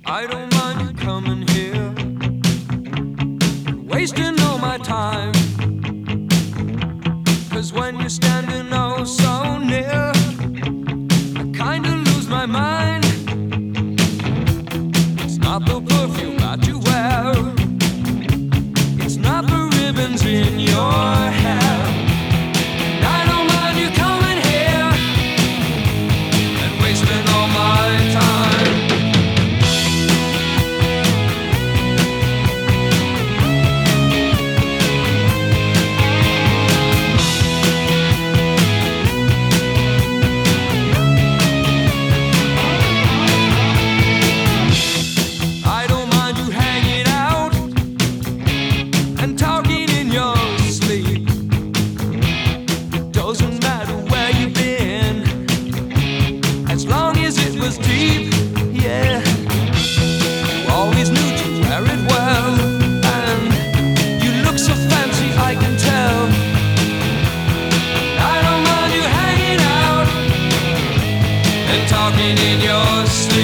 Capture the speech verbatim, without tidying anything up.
I don't mind you coming here, wasting all my time. Cause when you're standing oh so near, I kinda lose my mind. It's not the perfume that you wear, it's not the ribbons in your hair. And I don't mind you coming here and wasting all my time. Deep, yeah. You always knew to wear it well, and you look so fancy, I can tell. I don't mind you hanging out and talking in your sleep.